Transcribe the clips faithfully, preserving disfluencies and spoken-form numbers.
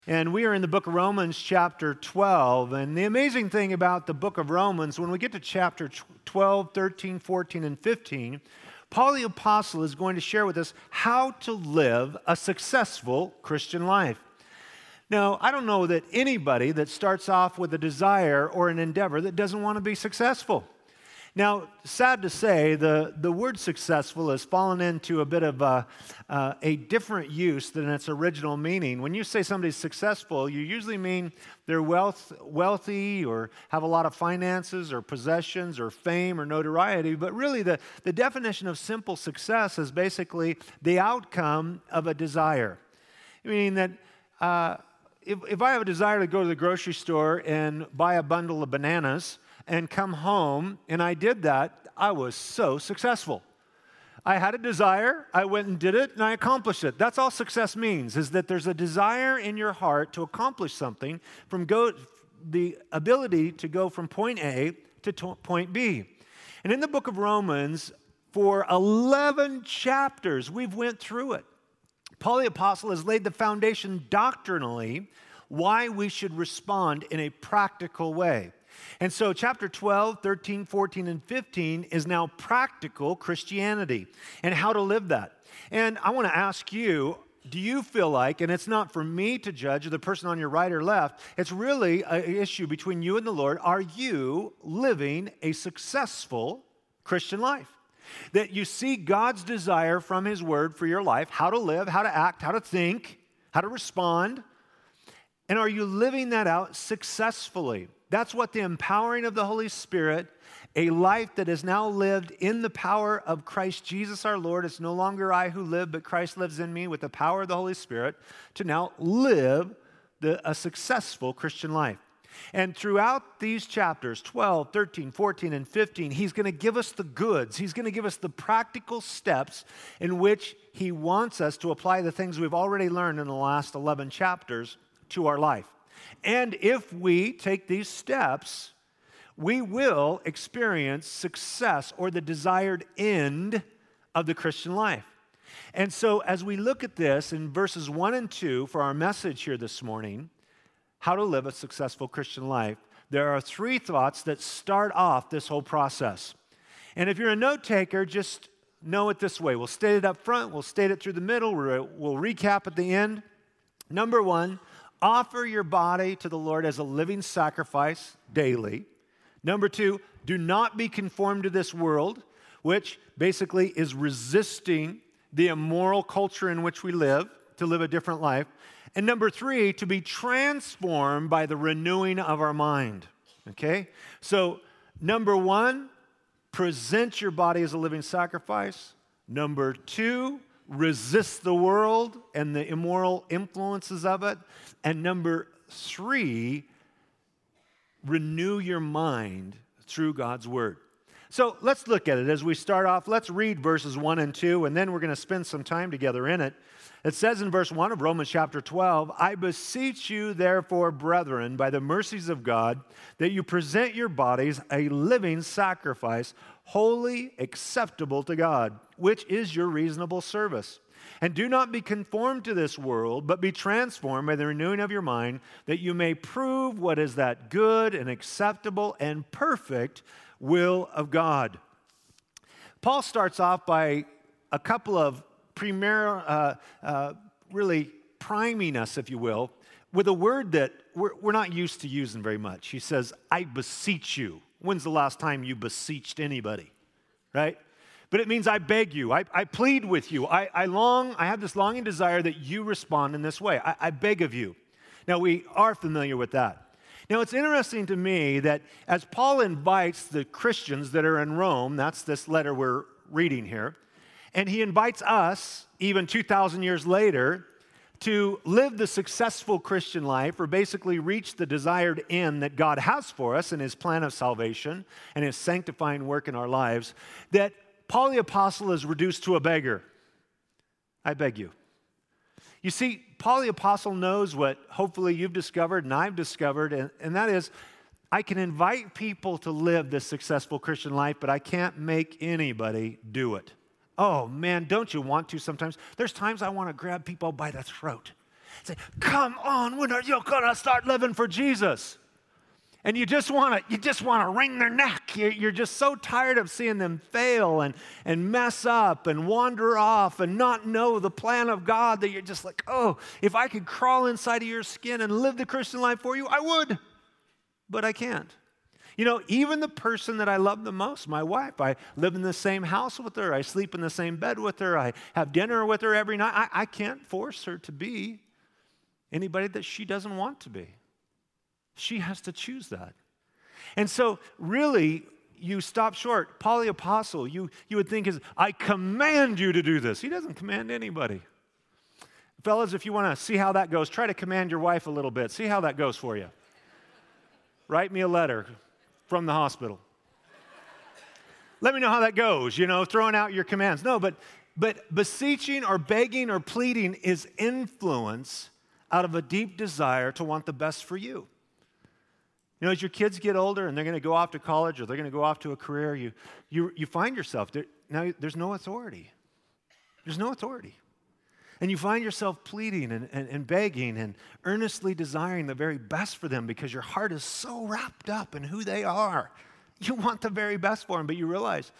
And we are in the book of Romans chapter twelve. And the amazing thing about the book of Romans, when we get to chapter twelve, thirteen, fourteen, and fifteen, Paul the Apostle is going to share with us how to live a successful Christian life. Now, I don't know that anybody that starts off with a desire or an endeavor that doesn't want to be successful. Now, sad to say, the, the word successful has fallen into a bit of a, uh, a different use than its original meaning. When you say somebody's successful, you usually mean they're wealth, wealthy or have a lot of finances or possessions or fame or notoriety. But really, the, the definition of simple success is basically the outcome of a desire. Meaning that uh, if, if I have a desire to go to the grocery store and buy a bundle of bananas and come home, and I did that, I was so successful. I had a desire, I went and did it, and I accomplished it. That's all success means, is that there's a desire in your heart to accomplish something, from go the ability to go from point A to to point B. And in the book of Romans, for eleven chapters, we've went through it. Paul the Apostle has laid the foundation doctrinally why we should respond in a practical way. And so chapter twelve, thirteen, fourteen, and fifteen is now practical Christianity and how to live that. And I want to ask you, do you feel like, and it's not for me to judge the person on your right or left, it's really an issue between you and the Lord, are you living a successful Christian life? That you see God's desire from His Word for your life, how to live, how to act, how to think, how to respond, and are you living that out successfully? That's what the empowering of the Holy Spirit, a life that is now lived in the power of Christ Jesus our Lord. It's no longer I who live, but Christ lives in me with the power of the Holy Spirit to now live the, a successful Christian life. And throughout these chapters, twelve, thirteen, fourteen, and fifteen, He's going to give us the goods. He's going to give us the practical steps in which He wants us to apply the things we've already learned in the last eleven chapters to our life. And if we take these steps, we will experience success or the desired end of the Christian life. And so as we look at this in verses one and two for our message here this morning, how to live a successful Christian life, there are three thoughts that start off this whole process. And if you're a note taker, just know it this way. We'll state it up front, we'll state it through the middle, we'll recap at the end. Number one, offer your body to the Lord as a living sacrifice daily. Number two, do not be conformed to this world, which basically is resisting the immoral culture in which we live, to live a different life. And number three, to be transformed by the renewing of our mind. Okay? So, number one, present your body as a living sacrifice. Number two, resist the world and the immoral influences of it. And number three, renew your mind through God's Word. So let's look at it as we start off. Let's read verses one and two, and then we're going to spend some time together in it. It says in verse one of Romans chapter twelve, I beseech you therefore, brethren, by the mercies of God, that you present your bodies a living sacrifice, holy, acceptable to God, which is your reasonable service. And do not be conformed to this world, but be transformed by the renewing of your mind, that you may prove what is that good and acceptable and perfect will of God. Paul starts off by a couple of premier, uh, uh, really priming us, if you will, with a word that we're, we're not used to using very much. He says, I beseech you. When's the last time you beseeched anybody, right? But it means I beg you, I, I plead with you, I, I long, I have this longing desire that you respond in this way. I, I beg of you. Now, we are familiar with that. Now, it's interesting to me that as Paul invites the Christians that are in Rome, that's this letter we're reading here, and he invites us, even two thousand years later, to live the successful Christian life, or basically reach the desired end that God has for us in His plan of salvation and His sanctifying work in our lives, that Paul the Apostle is reduced to a beggar. I beg you. You see, Paul the Apostle knows what hopefully you've discovered and I've discovered, and, and that is, I can invite people to live this successful Christian life, but I can't make anybody do it. Oh man, don't you want to sometimes? There's times I want to grab people by the throat Say, come on, when are you going to start living for Jesus? And you just want to you just want to wring their neck. You're, you're just so tired of seeing them fail and, and mess up and wander off and not know the plan of God that you're just like, oh, if I could crawl inside of your skin and live the Christian life for you, I would. But I can't. You know, even the person that I love the most, my wife, I live in the same house with her. I sleep in the same bed with her. I have dinner with her every night. I, I can't force her to be anybody that she doesn't want to be. She has to choose that. And so really, you stop short. Paul the Apostle, you, you would think is, I command you to do this. He doesn't command anybody. Fellas, if you want to see how that goes, try to command your wife a little bit. See how that goes for you. Write me a letter from the hospital. Let me know how that goes, you know, throwing out your commands. No, but, but beseeching or begging or pleading is influence out of a deep desire to want the best for you. You know, as your kids get older and they're going to go off to college or they're going to go off to a career, you, you, you find yourself, there, now there's no authority. There's no authority. And you find yourself pleading and, and, and begging and earnestly desiring the very best for them because your heart is so wrapped up in who they are. You want the very best for them, but you realize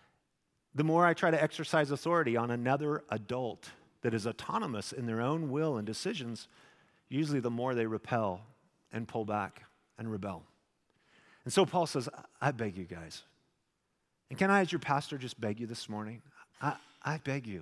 the more I try to exercise authority on another adult that is autonomous in their own will and decisions, usually the more they repel and pull back and rebel. And so Paul says, I beg you guys. And can I, as your pastor, just beg you this morning? I, I beg you.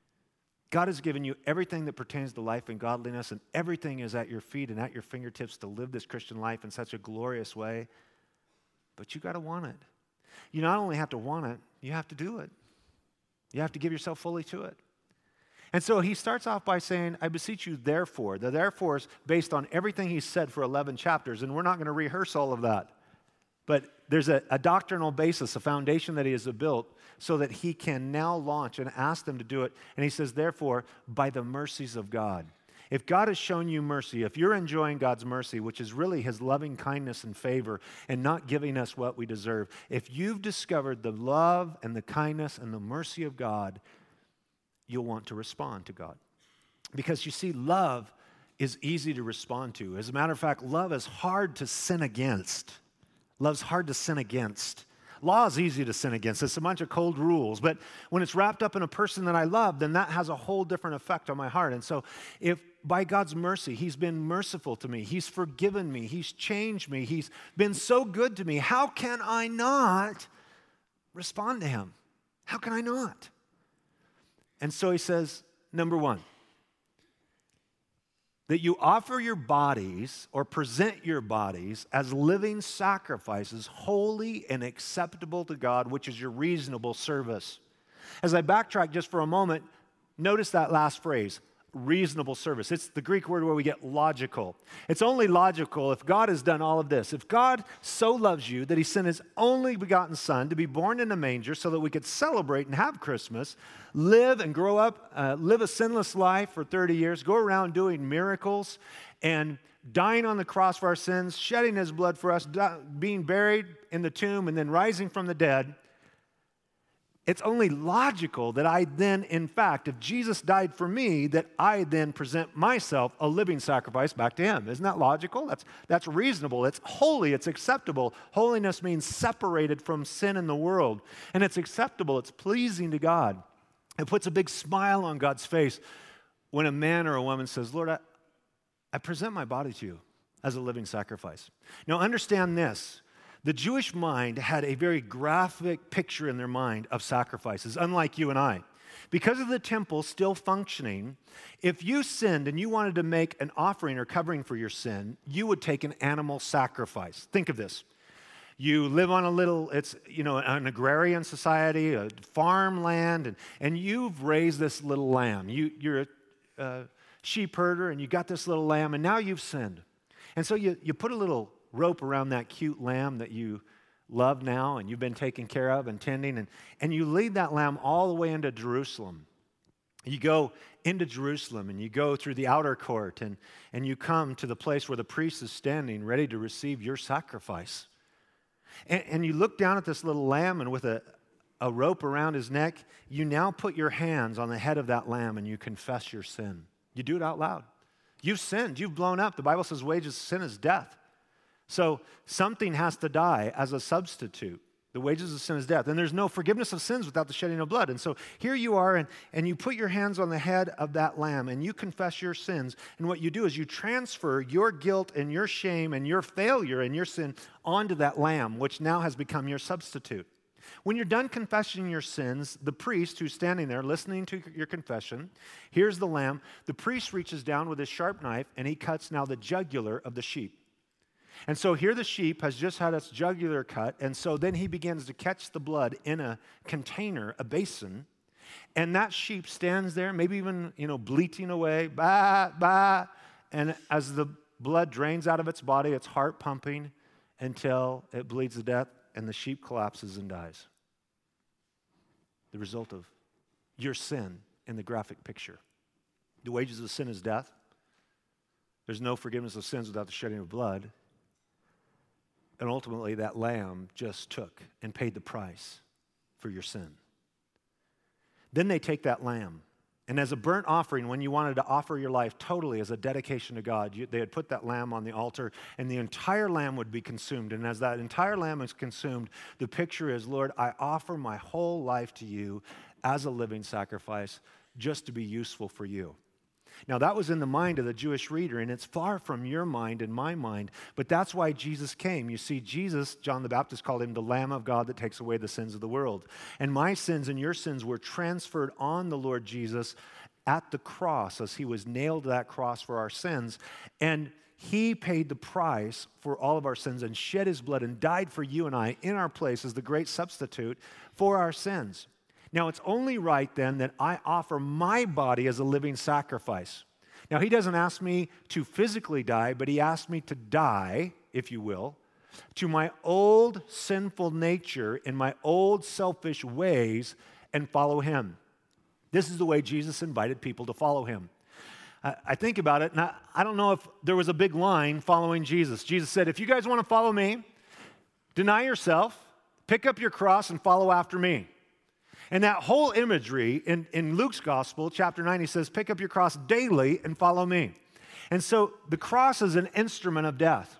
God has given you everything that pertains to life and godliness, and everything is at your feet and at your fingertips to live this Christian life in such a glorious way. But you got to want it. You not only have to want it, you have to do it. You have to give yourself fully to it. And so he starts off by saying, I beseech you, therefore. The therefore is based on everything he's said for eleven chapters, and we're not going to rehearse all of that. But there's a, a doctrinal basis, a foundation that he has built so that he can now launch and ask them to do it. And he says, therefore, by the mercies of God. If God has shown you mercy, if you're enjoying God's mercy, which is really his loving kindness and favor and not giving us what we deserve, if you've discovered the love and the kindness and the mercy of God, you'll want to respond to God. Because you see, love is easy to respond to. As a matter of fact, love is hard to sin against. Love's hard to sin against. Law is easy to sin against. It's a bunch of cold rules. But when it's wrapped up in a person that I love, then that has a whole different effect on my heart. And so if by God's mercy, he's been merciful to me, he's forgiven me, he's changed me, he's been so good to me, how can I not respond to him? How can I not? And so he says, number one, that you offer your bodies or present your bodies as living sacrifices, holy and acceptable to God, which is your reasonable service. As I backtrack just for a moment, notice that last phrase, reasonable service. It's the Greek word where we get logical. It's only logical if God has done all of this. If God so loves you that he sent his only begotten son to be born in a manger so that we could celebrate and have Christmas, live and grow up, uh, live a sinless life for thirty years, go around doing miracles and dying on the cross for our sins, shedding his blood for us, di- being buried in the tomb and then rising from the dead, it's only logical that I then, in fact, if Jesus died for me, that I then present myself a living sacrifice back to him. Isn't that logical? That's, that's reasonable. It's holy. It's acceptable. Holiness means separated from sin in the world. And it's acceptable. It's pleasing to God. It puts a big smile on God's face when a man or a woman says, Lord, I, I present my body to you as a living sacrifice. Now, understand this. The Jewish mind had a very graphic picture in their mind of sacrifices, unlike you and I. Because of the temple still functioning, if you sinned and you wanted to make an offering or covering for your sin, you would take an animal sacrifice. Think of this. You live on a little, it's, you know, an agrarian society, a farmland, and, and you've raised this little lamb. You, you're a, a sheep herder, and you got this little lamb, and now you've sinned. And so you, you put a little rope around that cute lamb that you love now and you've been taking care of and tending, and, and you lead that lamb all the way into Jerusalem. You go into Jerusalem and you go through the outer court and, and you come to the place where the priest is standing ready to receive your sacrifice. And, and you look down at this little lamb, and with a, a rope around his neck, you now put your hands on the head of that lamb and you confess your sin. You do it out loud. You've sinned. You've blown up. The Bible says wages of sin is death. So something has to die as a substitute. The wages of sin is death. And there's no forgiveness of sins without the shedding of blood. And so here you are, and, and you put your hands on the head of that lamb, and you confess your sins. And what you do is you transfer your guilt and your shame and your failure and your sin onto that lamb, which now has become your substitute. When you're done confessing your sins, the priest who's standing there listening to your confession, here's the lamb. The priest reaches down with his sharp knife, and he cuts now the jugular of the sheep. And so here the sheep has just had its jugular cut, and so then he begins to catch the blood in a container, a basin, and that sheep stands there, maybe even, you know, bleating away, bah, bah, and as the blood drains out of its body, its heart pumping until it bleeds to death, and the sheep collapses and dies. The result of your sin in the graphic picture. The wages of sin is death. There's no forgiveness of sins without the shedding of blood. And ultimately, that lamb just took and paid the price for your sin. Then they take that lamb, and as a burnt offering, when you wanted to offer your life totally as a dedication to God, you, they had put that lamb on the altar, and the entire lamb would be consumed. And as that entire lamb is consumed, the picture is, Lord, I offer my whole life to you as a living sacrifice just to be useful for you. Now, that was in the mind of the Jewish reader, and it's far from your mind and my mind, but that's why Jesus came. You see, Jesus, John the Baptist called him the Lamb of God that takes away the sins of the world. And my sins and your sins were transferred on the Lord Jesus at the cross as he was nailed to that cross for our sins. And he paid the price for all of our sins and shed his blood and died for you and I in our place as the great substitute for our sins. Now, it's only right then that I offer my body as a living sacrifice. Now, he doesn't ask me to physically die, but he asked me to die, if you will, to my old sinful nature and my old selfish ways and follow him. This is the way Jesus invited people to follow him. I, I think about it, and I, I don't know if there was a big line following Jesus. Jesus said, if you guys want to follow me, deny yourself, pick up your cross, and follow after me. And that whole imagery in, in Luke's gospel, chapter nine, he says, pick up your cross daily and follow me. And so the cross is an instrument of death.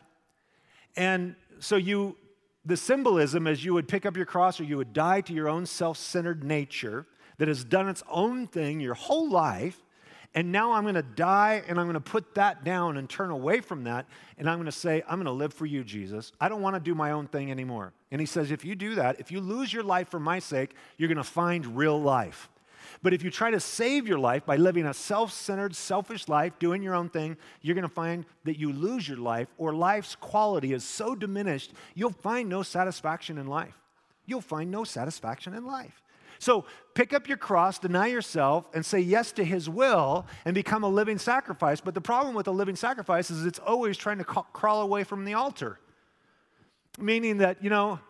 And so you, the symbolism is you would pick up your cross or you would die to your own self-centered nature that has done its own thing your whole life. And now I'm going to die and I'm going to put that down and turn away from that. And I'm going to say, I'm going to live for you, Jesus. I don't want to do my own thing anymore. And he says, if you do that, if you lose your life for my sake, you're going to find real life. But if you try to save your life by living a self-centered, selfish life, doing your own thing, you're going to find that you lose your life, or life's quality is so diminished, you'll find no satisfaction in life. You'll find no satisfaction in life. So pick up your cross, deny yourself, and say yes to his will and become a living sacrifice. But the problem with a living sacrifice is it's always trying to ca- crawl away from the altar. Meaning that, you know,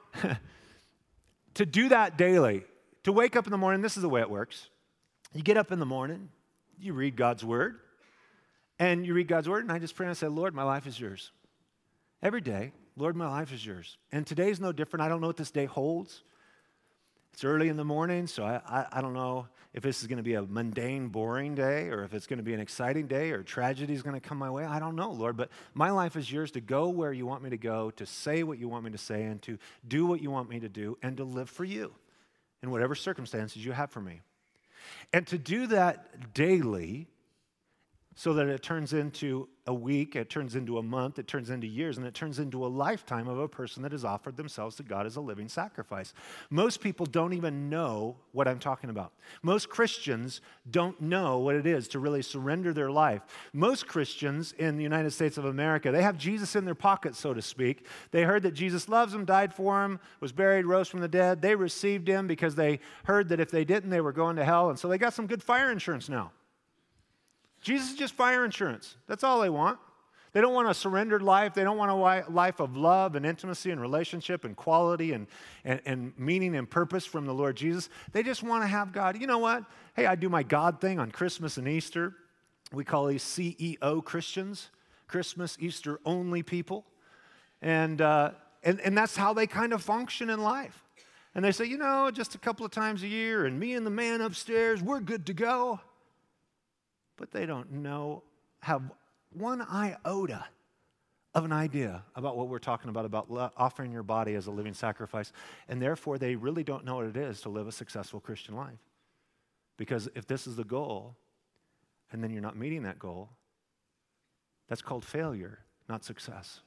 to do that daily, to wake up in the morning, this is the way it works. You get up in the morning, you read God's word, and you read God's word, and I just pray and I say, Lord, my life is yours. Every day, Lord, my life is yours. And today's no different. I don't know what this day holds. It's early in the morning, so I, I, I don't know if this is going to be a mundane, boring day, or if it's going to be an exciting day, or tragedy is going to come my way. I don't know, Lord, but my life is yours to go where you want me to go, to say what you want me to say, and to do what you want me to do, and to live for you in whatever circumstances you have for me. And to do that daily so that it turns into a week, it turns into a month, it turns into years, and it turns into a lifetime of a person that has offered themselves to God as a living sacrifice. Most people don't even know what I'm talking about. Most Christians don't know what it is to really surrender their life. Most Christians in the United States of America, they have Jesus in their pocket, so to speak. They heard that Jesus loves them, died for them, was buried, rose from the dead. They received him because they heard that if they didn't, they were going to hell, and so they got some good fire insurance now. Jesus is just fire insurance. That's all they want. They don't want a surrendered life. They don't want a life of love and intimacy and relationship and quality and, and, and meaning and purpose from the Lord Jesus. They just want to have God. You know what? Hey, I do my God thing on Christmas and Easter. We call these C E O Christians, Christmas, Easter only people. And, uh, and, and that's how they kind of function in life. And they say, you know, just a couple of times a year and me and the man upstairs, we're good to go. But they don't know, have one iota of an idea about what we're talking about, about lo- offering your body as a living sacrifice. And therefore, they really don't know what it is to live a successful Christian life. Because if this is the goal, and then you're not meeting that goal, that's called failure, not success.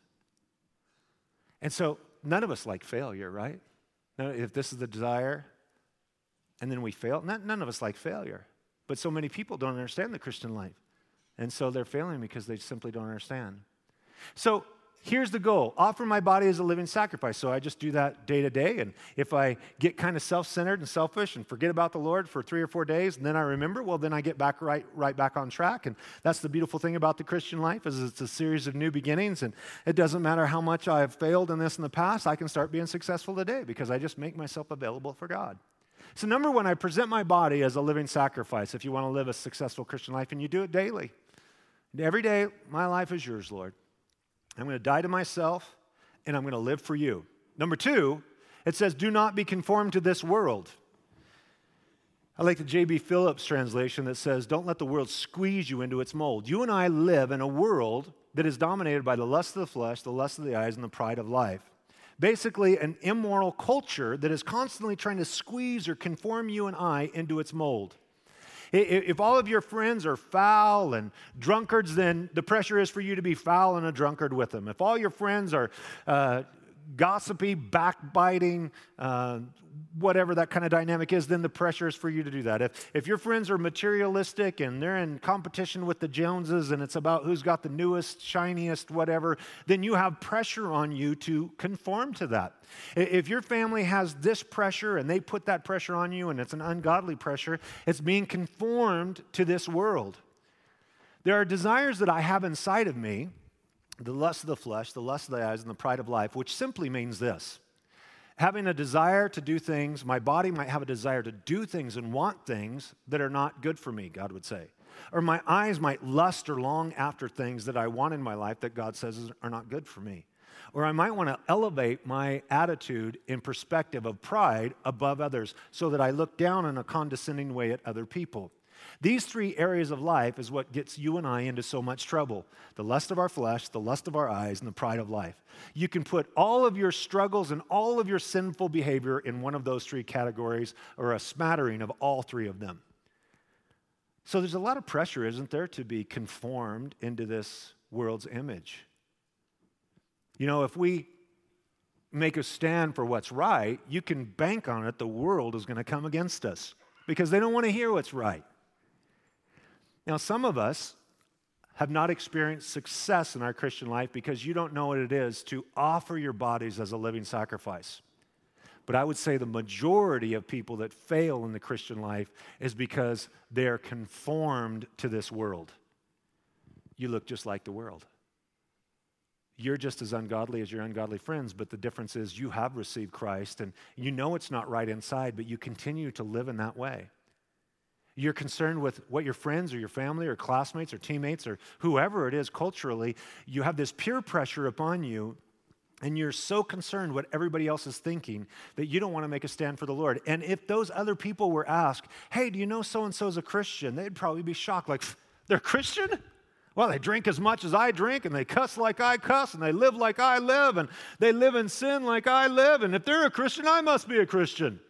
And so none of us like failure, right? Now, if this is the desire, and then we fail, none, none of us like failure. But so many people don't understand the Christian life. And so they're failing because they simply don't understand. So here's the goal. Offer my body as a living sacrifice. So I just do that day to day. And if I get kind of self-centered and selfish and forget about the Lord for three or four days, and then I remember, well, then I get back right, right back on track. And that's the beautiful thing about the Christian life is it's a series of new beginnings. And it doesn't matter how much I've failed in this in the past, I can start being successful today because I just make myself available for God. So number one, I present my body as a living sacrifice if you want to live a successful Christian life, and you do it daily. Every day, my life is yours, Lord. I'm going to die to myself, and I'm going to live for you. Number two, it says, do not be conformed to this world. I like the J B Phillips translation that says, don't let the world squeeze you into its mold. You and I live in a world that is dominated by the lust of the flesh, the lust of the eyes, and the pride of life. Basically, an immoral culture that is constantly trying to squeeze or conform you and I into its mold. If all of your friends are foul and drunkards, then the pressure is for you to be foul and a drunkard with them. If all your friends are uh, gossipy, backbiting, uh, whatever that kind of dynamic is, then the pressure is for you to do that. If, if your friends are materialistic and they're in competition with the Joneses and it's about who's got the newest, shiniest, whatever, then you have pressure on you to conform to that. If your family has this pressure and they put that pressure on you and it's an ungodly pressure, it's being conformed to this world. There are desires that I have inside of me, the lust of the flesh, the lust of the eyes, and the pride of life, which simply means this. Having a desire to do things, my body might have a desire to do things and want things that are not good for me, God would say. Or my eyes might lust or long after things that I want in my life that God says are not good for me. Or I might want to elevate my attitude in perspective of pride above others so that I look down in a condescending way at other people. These three areas of life is what gets you and I into so much trouble. The lust of our flesh, the lust of our eyes, and the pride of life. You can put all of your struggles and all of your sinful behavior in one of those three categories or a smattering of all three of them. So there's a lot of pressure, isn't there, to be conformed into this world's image. You know, if we make a stand for what's right, you can bank on it the world is going to come against us because they don't want to hear what's right. Now, some of us have not experienced success in our Christian life because you don't know what it is to offer your bodies as a living sacrifice. But I would say the majority of people that fail in the Christian life is because they're conformed to this world. You look just like the world. You're just as ungodly as your ungodly friends, but the difference is you have received Christ, and you know it's not right inside, but you continue to live in that way. You're concerned with what your friends or your family or classmates or teammates or whoever it is culturally, you have this peer pressure upon you, and you're so concerned what everybody else is thinking that you don't want to make a stand for the Lord. And if those other people were asked, hey, do you know so-and-so's a Christian? They'd probably be shocked, like, they're Christian? Well, they drink as much as I drink, and they cuss like I cuss, and they live like I live, and they live in sin like I live, and if they're a Christian, I must be a Christian.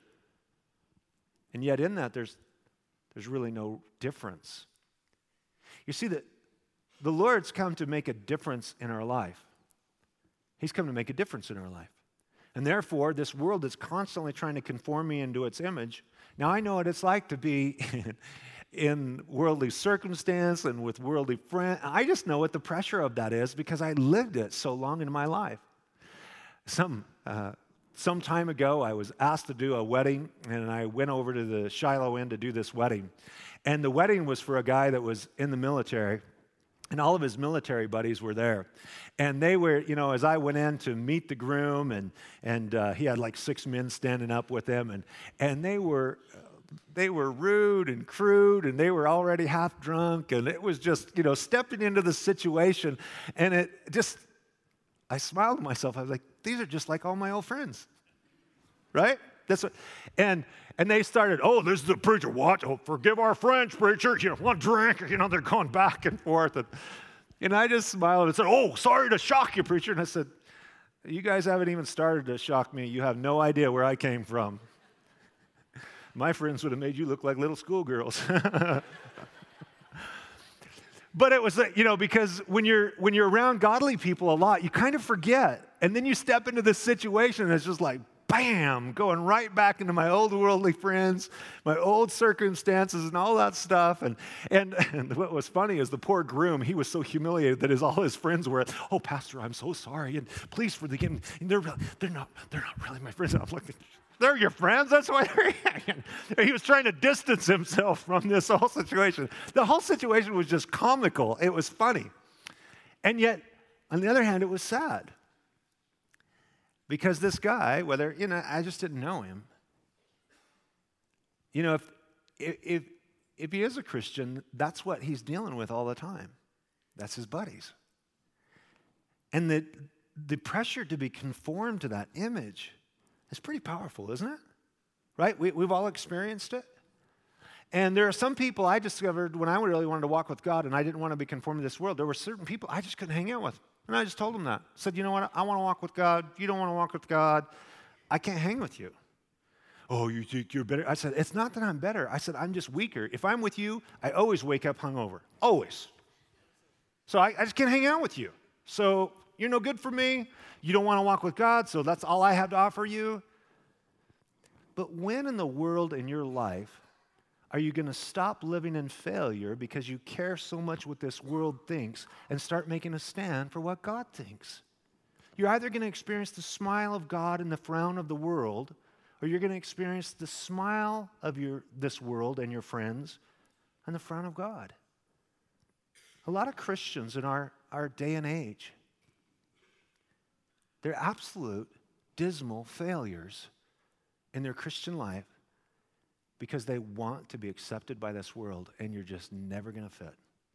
And yet in that, there's There's really no difference. You see, that the Lord's come to make a difference in our life. He's come to make a difference in our life. And therefore, this world is constantly trying to conform me into its image. Now, I know what it's like to be in, in worldly circumstance and with worldly friends. I just know what the pressure of that is because I lived it so long in my life. Some... Uh, Some time ago, I was asked to do a wedding, and I went over to the Shiloh Inn to do this wedding. And the wedding was for a guy that was in the military, and all of his military buddies were there. And they were, you know, as I went in to meet the groom, and and uh, he had like six men standing up with him, and and they were they were rude and crude, and they were already half drunk, and it was just, you know, stepping into the situation, and it just, I smiled to myself. I was like, these are just like all my old friends, right? That's what, and and they started, oh, this is the preacher. What? Oh, forgive our French, preacher. You know, one drink. You know, they're going back and forth. And And I just smiled and said, oh, sorry to shock you, preacher. And I said, you guys haven't even started to shock me. You have no idea where I came from. My friends would have made you look like little schoolgirls. But it was, you know, because when you're when you're around godly people a lot, you kind of forget. And then you step into this situation and it's just like, bam, going right back into my old worldly friends, my old circumstances and all that stuff. And, and, and what was funny is the poor groom, he was so humiliated that his, all his friends were, oh, Pastor, I'm so sorry. And please forgive me. And they're, they're, not, they're not really my friends. And I'm like, they're your friends. That's why they're He was trying to distance himself from this whole situation. The whole situation was just comical. It was funny. And yet, on the other hand, it was sad. Because this guy, whether, you know, I just didn't know him. You know, if, if, if he is a Christian, that's what he's dealing with all the time. That's his buddies. And the, the pressure to be conformed to that image is pretty powerful, isn't it? Right? We, we've all experienced it. And there are some people I discovered when I really wanted to walk with God and I didn't want to be conformed to this world. There were certain people I just couldn't hang out with. And I just told them that. I said, you know what? I want to walk with God. You don't want to walk with God. I can't hang with you. Oh, you think you're better? I said, it's not that I'm better. I said, I'm just weaker. If I'm with you, I always wake up hungover. Always. So I, I just can't hang out with you. So you're no good for me. You don't want to walk with God, so that's all I have to offer you. But when in the world in your life are you going to stop living in failure because you care so much what this world thinks and start making a stand for what God thinks? You're either going to experience the smile of God and the frown of the world, or you're going to experience the smile of your this world and your friends and the frown of God. A lot of Christians in our, our day and age, they're absolute dismal failures in their Christian life because they want to be accepted by this world, and you're just never going to fit.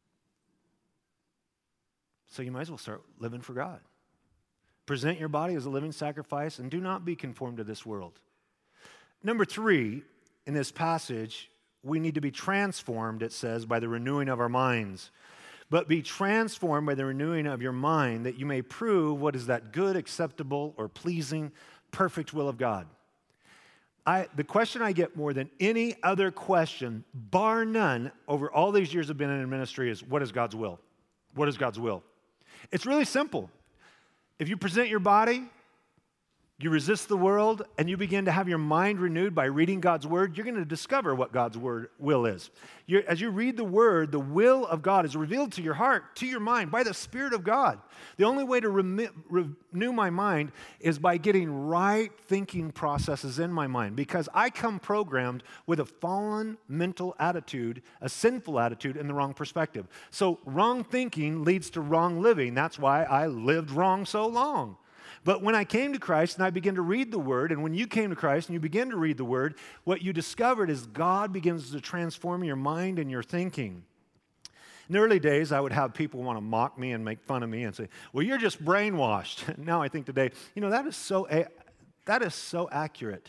So you might as well start living for God. Present your body as a living sacrifice, and do not be conformed to this world. Number three, in this passage, we need to be transformed, it says, by the renewing of our minds. But be transformed by the renewing of your mind, that you may prove what is that good, acceptable, or pleasing, perfect will of God. I, the question I get more than any other question, bar none, over all these years of being in ministry is, what is God's will? What is God's will? It's really simple. If you present your body, you resist the world, and you begin to have your mind renewed by reading God's word, you're going to discover what God's word will is. You're, as you read the word, the will of God is revealed to your heart, to your mind, by the Spirit of God. The only way to remi- renew my mind is by getting right thinking processes in my mind, because I come programmed with a fallen mental attitude, a sinful attitude, and the wrong perspective. So wrong thinking leads to wrong living. That's why I lived wrong so long. But when I came to Christ and I began to read the Word, and when you came to Christ and you began to read the Word, what you discovered is God begins to transform your mind and your thinking. In the early days, I would have people want to mock me and make fun of me and say, well, you're just brainwashed. Now I think today, you know, that is so, that is so accurate.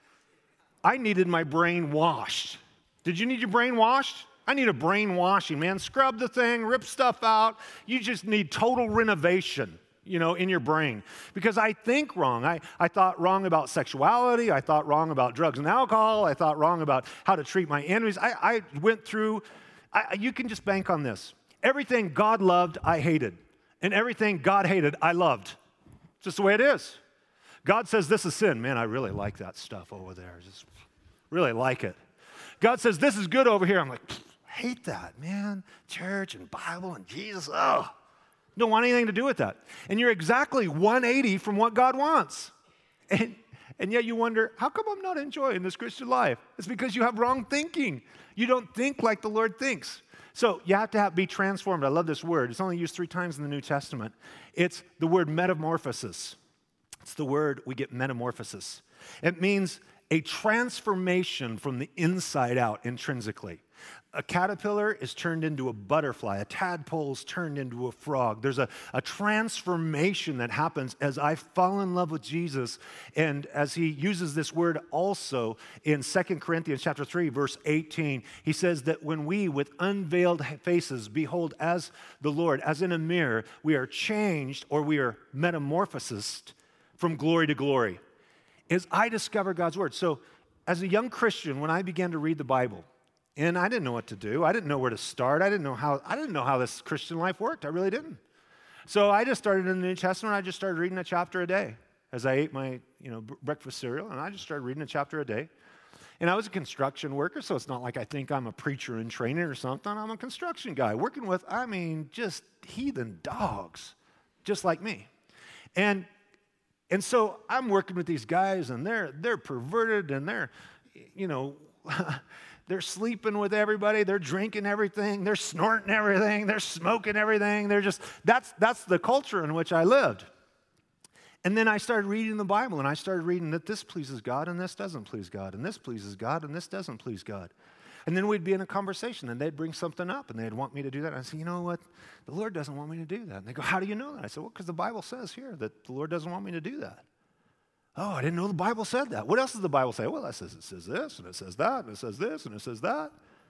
I needed my brain washed. Did you need your brain washed? I need a brain washing, man. Scrub the thing, rip stuff out. You just need total renovation, you know, in your brain. Because I think wrong. I, I thought wrong about sexuality. I thought wrong about drugs and alcohol. I thought wrong about how to treat my enemies. I, I went through, I, you can just bank on this. Everything God loved, I hated. And everything God hated, I loved. It's just the way it is. God says this is sin. Man, I really like that stuff over there. Just really like it. God says this is good over here. I'm like, hate that, man. Church and Bible and Jesus, oh. Don't want anything to do with that. And you're exactly one eighty from what God wants. And, and yet you wonder, how come I'm not enjoying this Christian life? It's because you have wrong thinking. You don't think like the Lord thinks. So you have to have, be transformed. I love this word. It's only used three times in the New Testament. It's the word metamorphosis. It's the word we get metamorphosis. It means a transformation from the inside out intrinsically. A caterpillar is turned into a butterfly. A tadpole is turned into a frog. There's a, a transformation that happens as I fall in love with Jesus. And as he uses this word also in Second Corinthians chapter three, verse eighteen, he says that when we with unveiled faces behold as the Lord, as in a mirror, we are changed or we are metamorphosed from glory to glory. As I discover God's word. So as a young Christian, when I began to read the Bible, and I didn't know what to do. I didn't know where to start. I didn't know how I didn't know how this Christian life worked. I really didn't. So I just started in the New Testament. I just started reading a chapter a day as I ate my, you know, breakfast cereal, and I just started reading a chapter a day. And I was a construction worker, so it's not like I think I'm a preacher in training or something. I'm a construction guy working with, I mean, just heathen dogs, just like me. And and so I'm working with these guys, and they're they're perverted, and they're, you know. They're sleeping with everybody. They're drinking everything. They're snorting everything. They're smoking everything. They're just, that's, that's the culture in which I lived. And then I started reading the Bible, and I started reading that this pleases God and this doesn't please God, and this pleases God and this doesn't please God. And then we'd be in a conversation, and they'd bring something up, and they'd want me to do that. And I'd say, you know what? The Lord doesn't want me to do that. And they go, how do you know that? I said, well, because the Bible says here that the Lord doesn't want me to do that. Oh, I didn't know the Bible said that. What else does the Bible say? Well, it says, it says this, and it says that, and it says this, and it says that.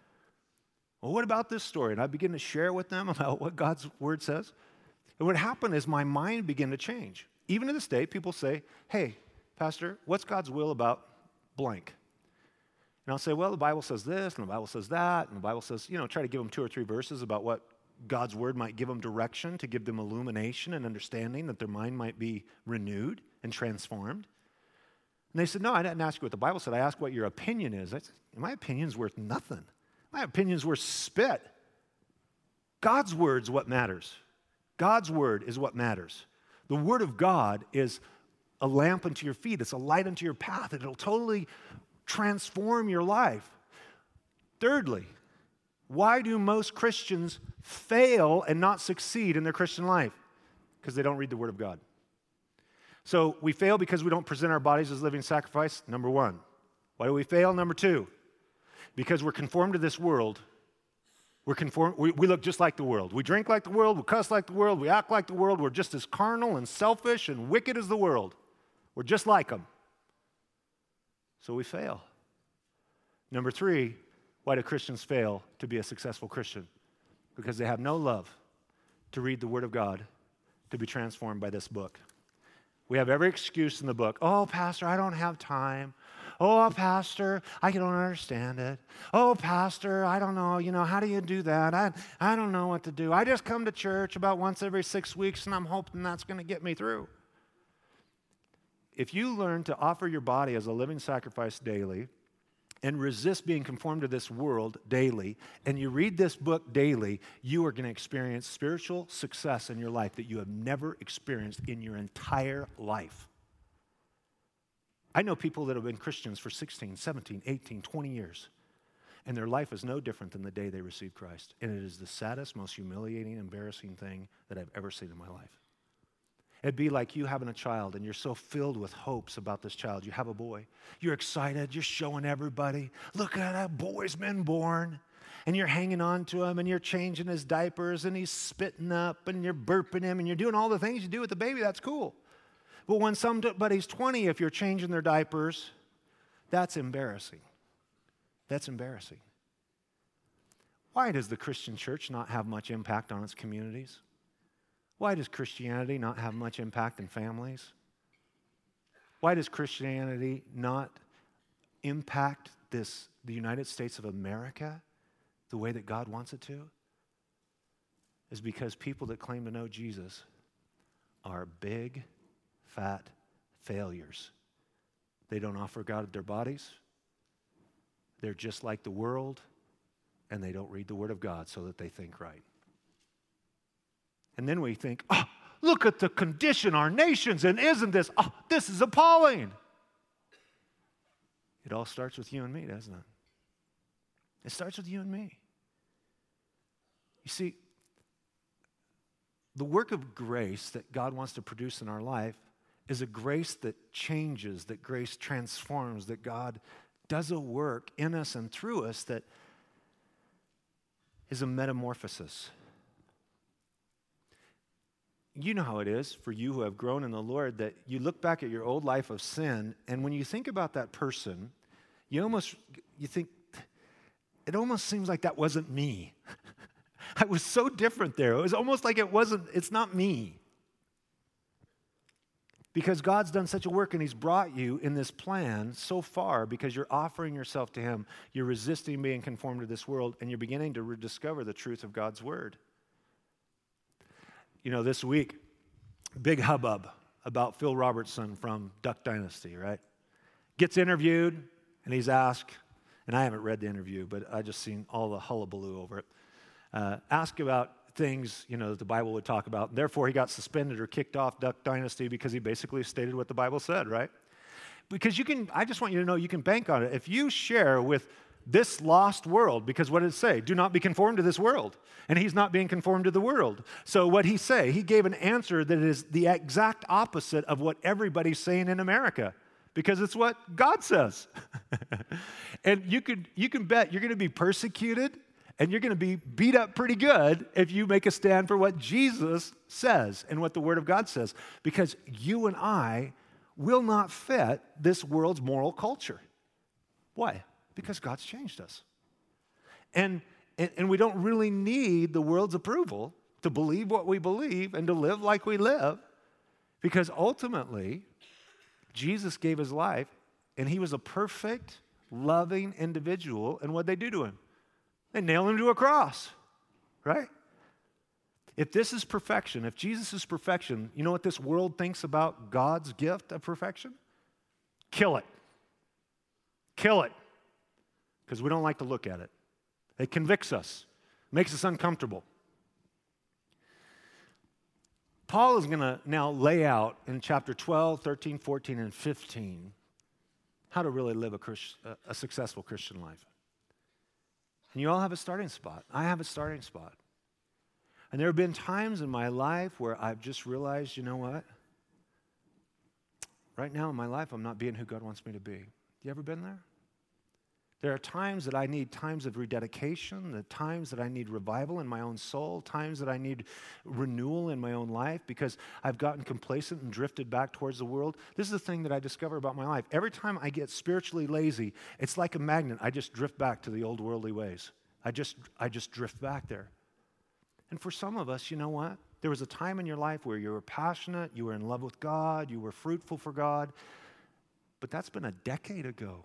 Well, what about this story? And I begin to share with them about what God's word says. And what happened is my mind began to change. Even to this day, people say, hey, Pastor, what's God's will about blank? And I'll say, well, the Bible says this, and the Bible says that, and the Bible says, you know, try to give them two or three verses about what God's word might give them direction, to give them illumination and understanding, that their mind might be renewed and transformed. And they said, no, I didn't ask you what the Bible said. I asked what your opinion is. I said, my opinion's worth nothing. My opinion's worth spit. God's word's what matters. God's word is what matters. The word of God is a lamp unto your feet. It's a light unto your path. It'll totally transform your life. Thirdly, why do most Christians fail and not succeed in their Christian life? Because they don't read the word of God. So we fail because we don't present our bodies as living sacrifice, number one. Why do we fail? Number two, because we're conformed to this world. We're conform, we, we look just like the world. We drink like the world, we cuss like the world, we act like the world. We're just as carnal and selfish and wicked as the world. We're just like them. So we fail. Number three, why do Christians fail to be a successful Christian? Because they have no love to read the Word of God, to be transformed by this book. We have every excuse in the book. Oh, Pastor, I don't have time. Oh, Pastor, I don't understand it. Oh, Pastor, I don't know. You know, how do you do that? I, I don't know what to do. I just come to church about once every six weeks, and I'm hoping that's going to get me through. If you learn to offer your body as a living sacrifice daily and resist being conformed to this world daily, and you read this book daily, you are going to experience spiritual success in your life that you have never experienced in your entire life. I know people that have been Christians for sixteen, seventeen, eighteen, twenty years, and their life is no different than the day they received Christ. And it is the saddest, most humiliating, embarrassing thing that I've ever seen in my life. It'd be like you having a child, and you're so filled with hopes about this child. You have a boy. You're excited. You're showing everybody, look at that boy's been born. And you're hanging on to him, and you're changing his diapers, and he's spitting up, and you're burping him, and you're doing all the things you do with the baby. That's cool. But when somebody's twenty, if you're changing their diapers, that's embarrassing. That's embarrassing. Why does the Christian church not have much impact on its communities? Why does Christianity not have much impact in families? Why does Christianity not impact this, the United States of America the way that God wants it to? Is because people that claim to know Jesus are big, fat failures. They don't offer God their bodies. They're just like the world, and they don't read the Word of God so that they think right. And then we think, oh, look at the condition our nation's in. Isn't this, oh, this is appalling. It all starts with you and me, doesn't it? It starts with you and me. You see, the work of grace that God wants to produce in our life is a grace that changes, that grace transforms, that God does a work in us and through us that is a metamorphosis. You know how it is for you who have grown in the Lord that you look back at your old life of sin, and when you think about that person, you almost, you think, it almost seems like that wasn't me. I was so different there. It was almost like it wasn't, it's not me. Because God's done such a work and He's brought you in this plan so far because you're offering yourself to Him, you're resisting being conformed to this world, and you're beginning to rediscover the truth of God's Word. You know, this week, big hubbub about Phil Robertson from Duck Dynasty, right? Gets interviewed, and he's asked, and I haven't read the interview, but I just seen all the hullabaloo over it, uh, asked about things, you know, that the Bible would talk about. And therefore, he got suspended or kicked off Duck Dynasty because he basically stated what the Bible said, right? Because you can, I just want you to know you can bank on it. If you share with this lost world, because what did it say? Do not be conformed to this world. And he's not being conformed to the world. So what he say? He gave an answer that is the exact opposite of what everybody's saying in America, because it's what God says. And you could you can bet you're going to be persecuted and you're going to be beat up pretty good if you make a stand for what Jesus says and what the Word of God says, because you and I will not fit this world's moral culture. Why? Because God's changed us. And, and, and we don't really need the world's approval to believe what we believe and to live like we live, because ultimately, Jesus gave His life, and He was a perfect, loving individual, and what'd they do to Him? They nailed Him to a cross, right? If this is perfection, if Jesus is perfection, you know what this world thinks about God's gift of perfection? Kill it. Kill it. Because we don't like to look at it. It convicts us, makes us uncomfortable. Paul is going to now lay out in chapter twelve, thirteen, fourteen, and fifteen how to really live a, Christ, a successful Christian life. And you all have a starting spot. I have a starting spot. And there have been times in my life where I've just realized, you know what? Right now in my life, I'm not being who God wants me to be. You ever been there? There are times that I need times of rededication, the times that I need revival in my own soul, times that I need renewal in my own life because I've gotten complacent and drifted back towards the world. This is the thing that I discover about my life. Every time I get spiritually lazy, it's like a magnet. I just drift back to the old worldly ways. I just, I just drift back there. And for some of us, you know what? There was a time in your life where you were passionate, you were in love with God, you were fruitful for God, but that's been a decade ago.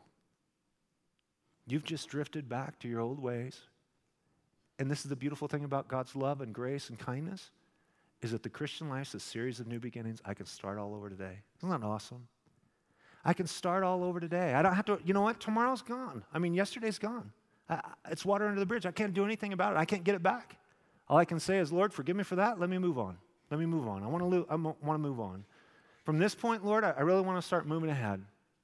You've just drifted back to your old ways. And this is the beautiful thing about God's love and grace and kindness, is that the Christian life is a series of new beginnings. I can start all over today. Isn't that awesome? I can start all over today. I don't have to, you know what? Tomorrow's gone. I mean, yesterday's gone. I, it's water under the bridge. I can't do anything about it. I can't get it back. All I can say is, Lord, forgive me for that. Let me move on. Let me move on. I want to, lo- I want to move on. From this point, Lord, I, I really want to start moving ahead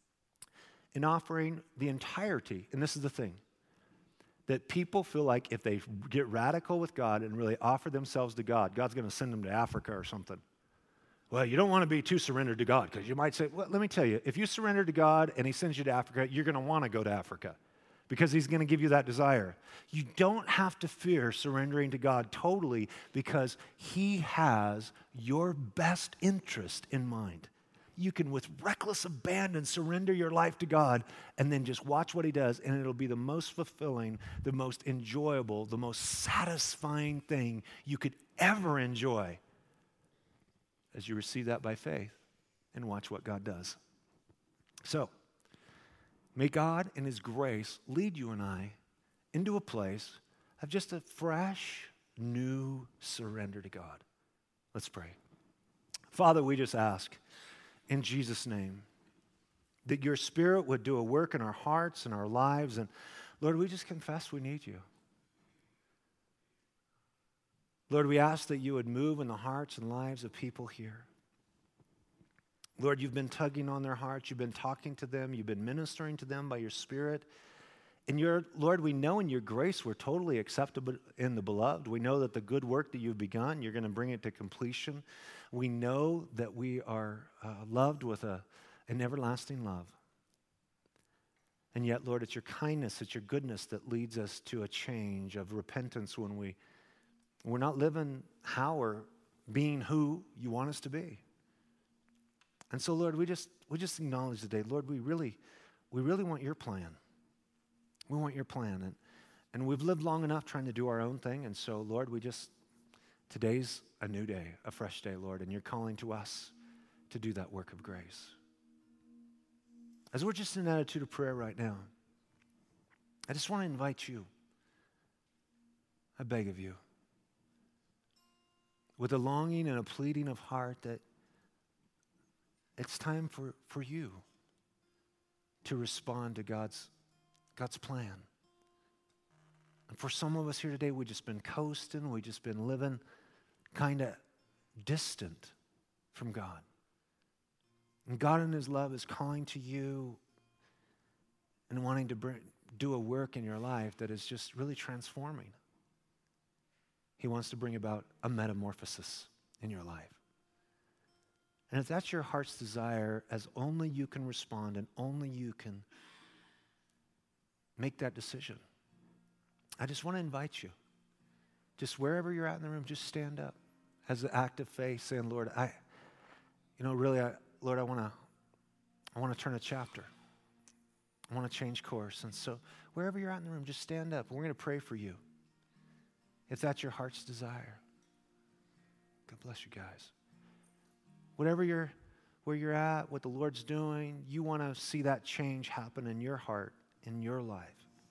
in offering the entirety, and this is the thing, that people feel like if they get radical with God and really offer themselves to God, God's going to send them to Africa or something. Well, you don't want to be too surrendered to God, because you might say, well, let me tell you, if you surrender to God and He sends you to Africa, you're going to want to go to Africa because He's going to give you that desire. You don't have to fear surrendering to God totally, because He has your best interest in mind. You can, with reckless abandon, surrender your life to God and then just watch what He does, and it'll be the most fulfilling, the most enjoyable, the most satisfying thing you could ever enjoy as you receive that by faith and watch what God does. So, may God in His grace lead you and I into a place of just a fresh, new surrender to God. Let's pray. Father, we just ask, in Jesus' name, that Your Spirit would do a work in our hearts and our lives. And Lord, we just confess we need You. Lord, we ask that You would move in the hearts and lives of people here. Lord, You've been tugging on their hearts. You've been talking to them. You've been ministering to them by Your Spirit. In your, Lord, we know in your grace we're totally acceptable in the beloved. We know that the good work that you've begun, you're going to bring it to completion. We know that we are uh, loved with a, an everlasting love. And yet, Lord, it's your kindness, it's your goodness that leads us to a change of repentance when we, we're not living how or being who you want us to be. And so, Lord, we just we just acknowledge today, Lord, we really, we really want your plan. We want your plan. And, and we've lived long enough trying to do our own thing. And so, Lord, we just, today's a new day, a fresh day, Lord, and you're calling to us to do that work of grace. As we're just in an attitude of prayer right now, I just want to invite you, I beg of you, with a longing and a pleading of heart that it's time for, for you to respond to God's, God's plan. And for some of us here today, we've just been coasting, we've just been living kind of distant from God. And God in his love is calling to you and wanting to bring, do a work in your life that is just really transforming. He wants to bring about a metamorphosis in your life. And if that's your heart's desire, as only you can respond and only you can make that decision, I just want to invite you, just wherever you're at in the room, just stand up as an act of faith, saying, Lord, I, you know, really, I, Lord, I want to, I want to turn a chapter. I want to change course. And so wherever you're at in the room, just stand up. We're going to pray for you. If that's your heart's desire. God bless you guys. Whatever you're, where you're at, what the Lord's doing, you want to see that change happen in your heart, in your life.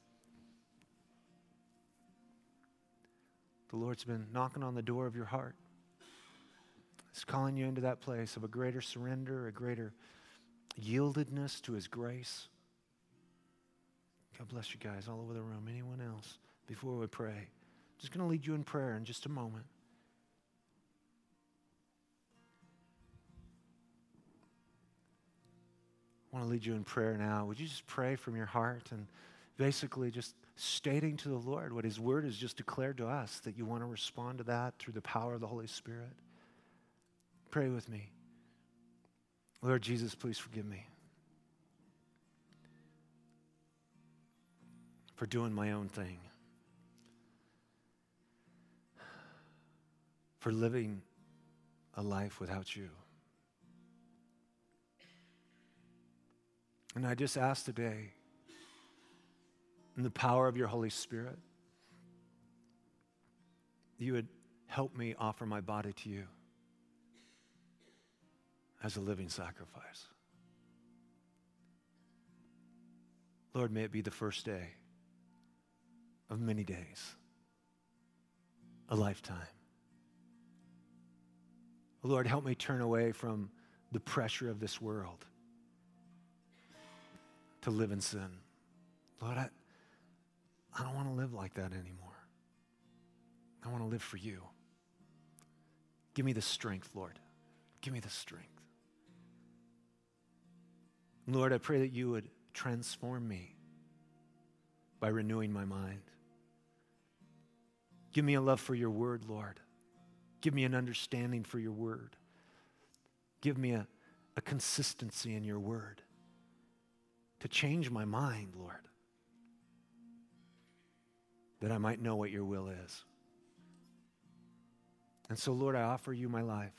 The Lord's been knocking on the door of your heart. He's calling you into that place of a greater surrender, a greater yieldedness to his grace. God bless you guys all over the room. Anyone else? Before we pray, I'm just going to lead you in prayer in just a moment. I want to lead you in prayer now. Would you just pray from your heart and basically just stating to the Lord what his word has just declared to us, that you want to respond to that through the power of the Holy Spirit? Pray with me. Lord Jesus, please forgive me for doing my own thing, for living a life without you. And I just ask today, in the power of your Holy Spirit, you would help me offer my body to you as a living sacrifice. Lord, may it be the first day of many days, a lifetime. Lord, help me turn away from the pressure of this world to live in sin. Lord, I, I don't want to live like that anymore. I want to live for you. Give me the strength, Lord. Give me the strength. Lord, I pray that you would transform me by renewing my mind. Give me a love for your word, Lord. Give me an understanding for your word. Give me a, a consistency in your word to change my mind, Lord, that I might know what your will is. And so, Lord, I offer you my life.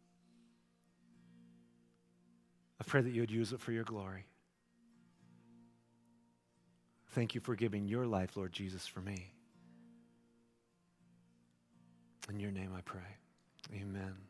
I pray that you would use it for your glory. Thank you for giving your life, Lord Jesus, for me. In your name I pray. Amen.